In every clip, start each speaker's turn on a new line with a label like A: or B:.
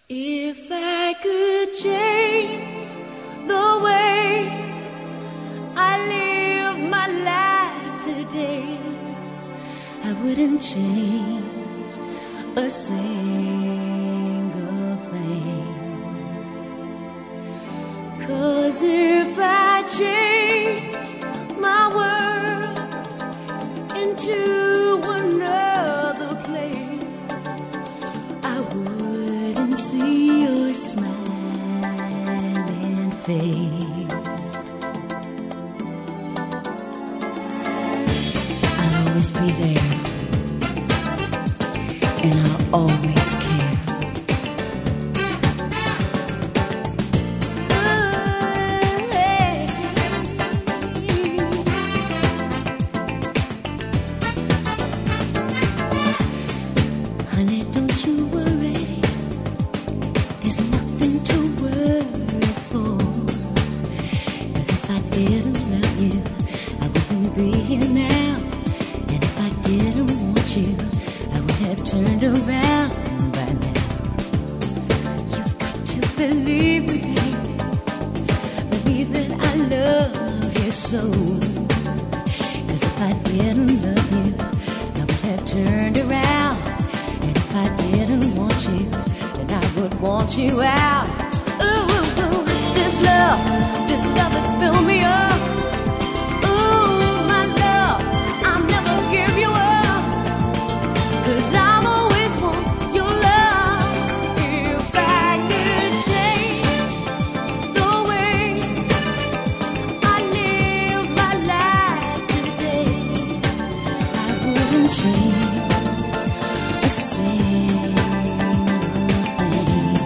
A: If I could change the way I live my life today, I wouldn't change a single thing. 'Cause if I changed my world into another place, I wouldn't see your smiling face. I'll always be there, and I'll always care. Honey, don't you worry, there's nothing to worry for. 'Cause if I didn't love you, I wouldn't be here now. And if I didn't want you, I would have turned around by now. You've got to believe me, baby. Believe that I love you so. 'Cause if I didn't love you, I would have turned around. And if I didn't want you, then I would want you out. Ooh, this love has filled me up. Ooh, my love, I'll never give you up. 'Cause I'll always want your love. If I could change the way I live my life today, I wouldn't change a single thing.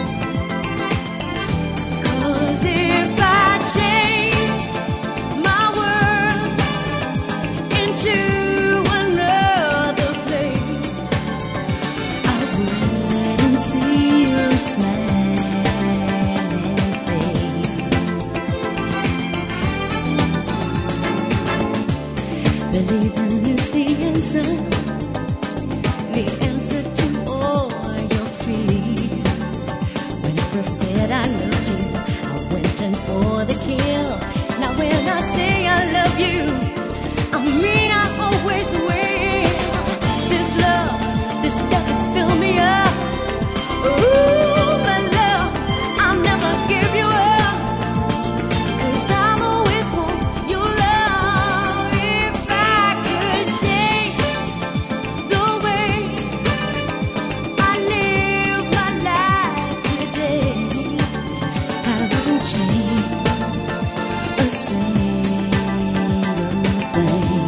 A: 'Cause if I change my world into another place, I wouldn't see your smiling face. Believing is the answer to all your fears. When I first said I loved you, I went in for the kill. Now when I say I love you, I mean I always will. This love has filled me up. Ooh, my love, I'll never give you up. 'Cause I'll always want your love. If I could change the way I live my life today, I wouldn't change a single thing.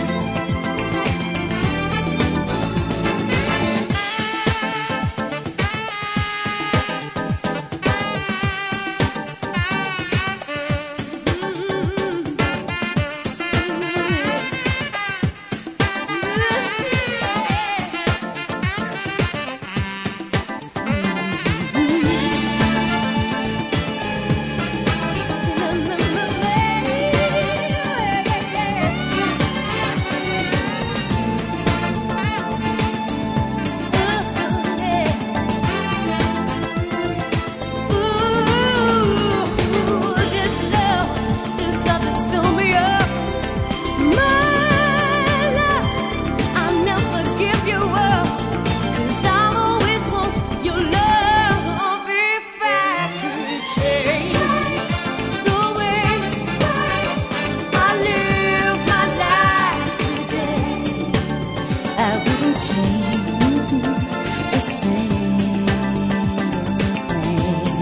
A: This love has filled me up. My love, I'll never give you up. 'Cause I'll always want your love. If I could change the way I live my life today, I wouldn't change a single thing.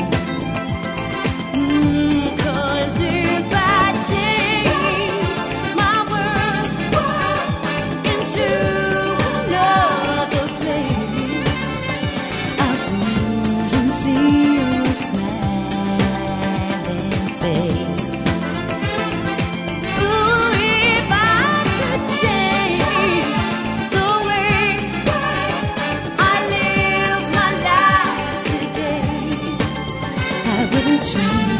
A: 'Cause if I change my world into another place, I wouldn't see your smiling face. Ooh, if I could change the way I live my life today, I wouldn't change